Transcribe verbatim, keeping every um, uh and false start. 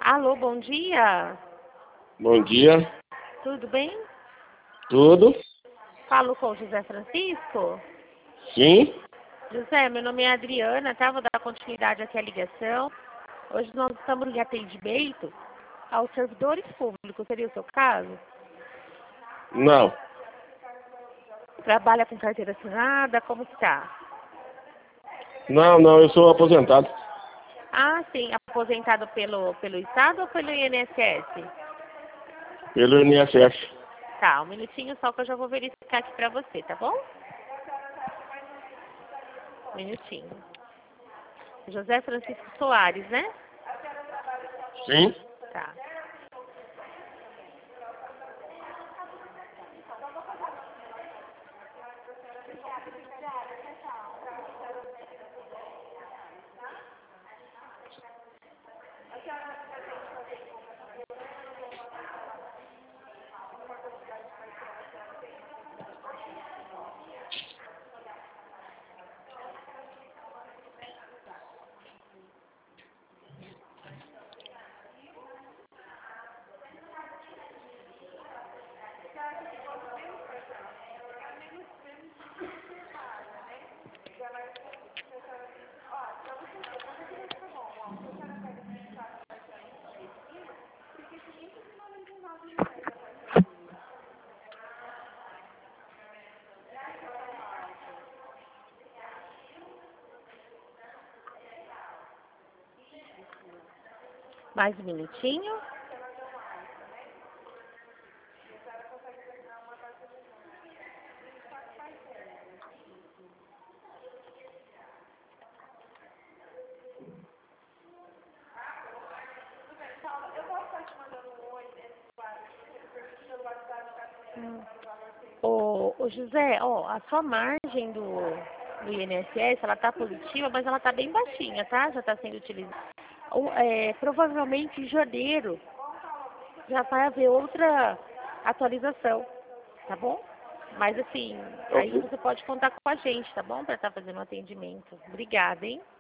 Alô, bom dia. Bom dia. Tudo bem? Tudo? Falo com o José Francisco? Sim? José, meu nome é Adriana, tá? Vou dar continuidade aqui à ligação. Hoje nós estamos em atendimento aos servidores públicos. Seria o seu caso? Não. Trabalha com carteira assinada? Como está? Não, não, eu sou aposentado. Ah, sim. Aposentado pelo, pelo Estado ou pelo I N S S? Pelo I N S S. Tá, um minutinho só que eu já vou verificar aqui pra você, tá bom? Um minutinho. José Francisco Soares, né? Sim? Tá. Mais um minutinho. Hum. Ô, ô José, ó, a sua margem do, do I N S S, ela tá positiva, mas ela tá bem baixinha, tá? Já tá sendo utilizada. O- É, provavelmente em janeiro já vai haver outra atualização, tá bom? Mas assim, aí Ok. você pode contar com a gente, tá bom? Para estar fazendo um atendimento. Obrigada, hein?